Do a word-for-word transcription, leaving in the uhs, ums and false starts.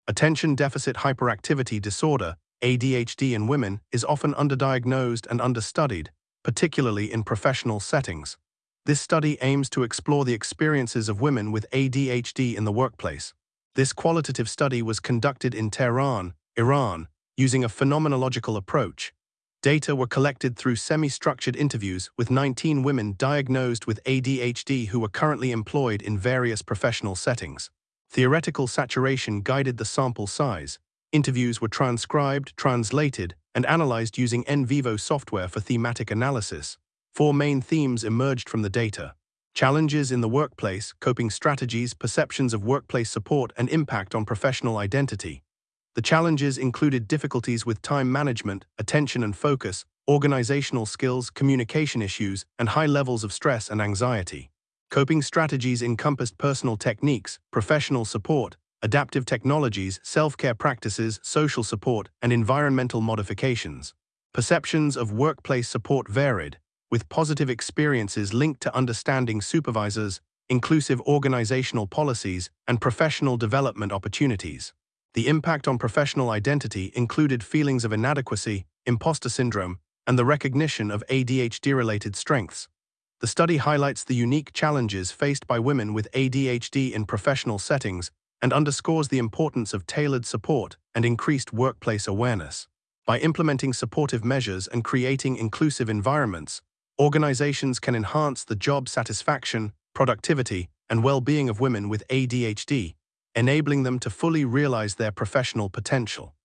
Attention Deficit Hyperactivity Disorder, A D H D in women, is often underdiagnosed and understudied, particularly in professional settings. This study aims to explore the experiences of women with A D H D in the workplace. This qualitative study was conducted in Tehran, Iran, using a phenomenological approach. Data were collected through semi-structured interviews with nineteen women diagnosed with A D H D who were currently employed in various professional settings. Theoretical saturation guided the sample size. Interviews were transcribed, translated, and analyzed using N Vivo software for thematic analysis. Four main themes emerged from the data: challenges in the workplace, coping strategies, perceptions of workplace support, and impact on professional identity. The challenges included difficulties with time management, attention and focus, organizational skills, communication issues, and high levels of stress and anxiety. Coping strategies encompassed personal techniques, professional support, adaptive technologies, self-care practices, social support, and environmental modifications. Perceptions of workplace support varied, with positive experiences linked to understanding supervisors, inclusive organizational policies, and professional development opportunities. The impact on professional identity included feelings of inadequacy, imposter syndrome, and the recognition of A D H D-related strengths. The study highlights the unique challenges faced by women with A D H D in professional settings and underscores the importance of tailored support and increased workplace awareness. By implementing supportive measures and creating inclusive environments, organizations can enhance the job satisfaction, productivity, and well-being of women with A D H D, enabling them to fully realize their professional potential.